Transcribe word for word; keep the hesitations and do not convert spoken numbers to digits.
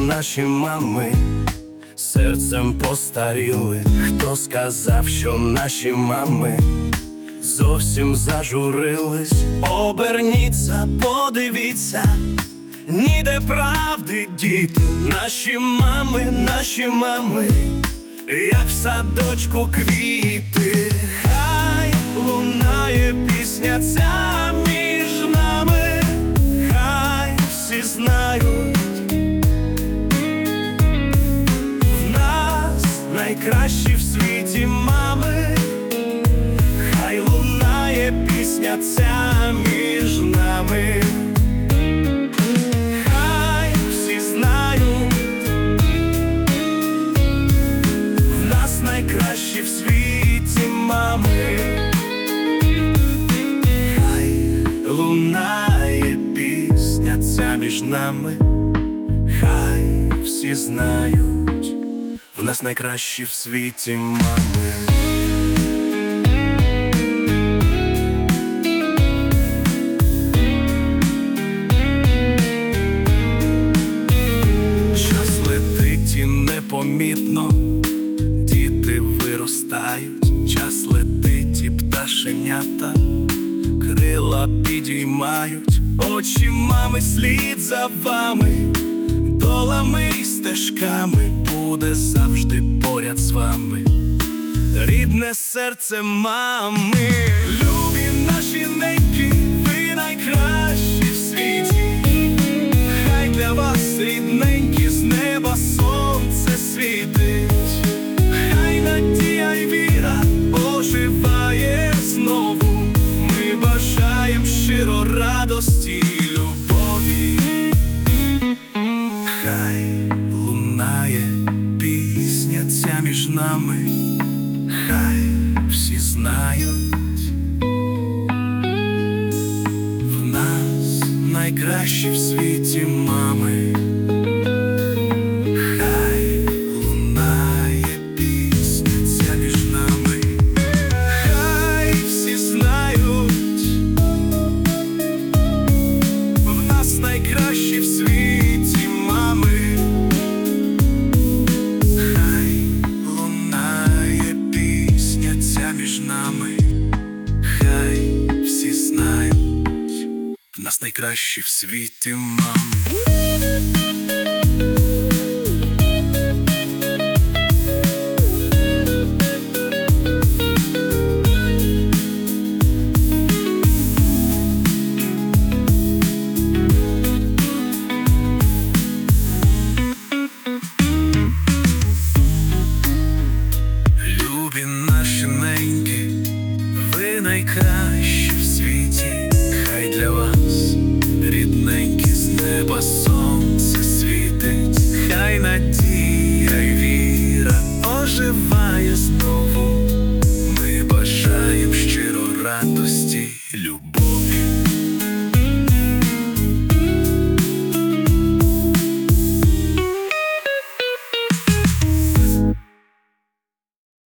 наші мами серцем постаріли? Хто сказав, що наші мами зовсім зажурились? Оберніться, подивіться, ніде правди, діти. Наші мами, наші мами, як в садочку квіти. Хай лунає пісня ця між нами, хай всі знають, в нас найкращі в світі мами. Хай лунає пісня ця між нами, хай всі знають, в нас найкращі в світі мами. Хай лунає пісня ця між нами, хай всі знають, в нас найкращі в світі мами. Непомітно діти виростають, час летить і пташенята крила підіймають. Очі мами слід за вами, долами й стежками буде завжди поряд з вами рідне серце мами. Любі наші неньки, ви найкращі в світі. Хай для вас, рідненькі, з неба сонце світить. Хай надія й віра оживає знову. Ми бажаєм щиро радості й любові. Хай лунає пісня ця між нами, хай всі знають, в нас найкращі в світі мами. Хай лунає пісня ця між нами, хай всі знають, в нас найкращі в світі мами. Хай лунає пісня ця між нами, хай всі знають, в нас найкращі в світі мами. Любі наші неньки, ви найкращі в світі. Хай для вас, рідненькі, з неба сонце світить. Хай надія й віра оживає знову. Ми бажаєм щиро радості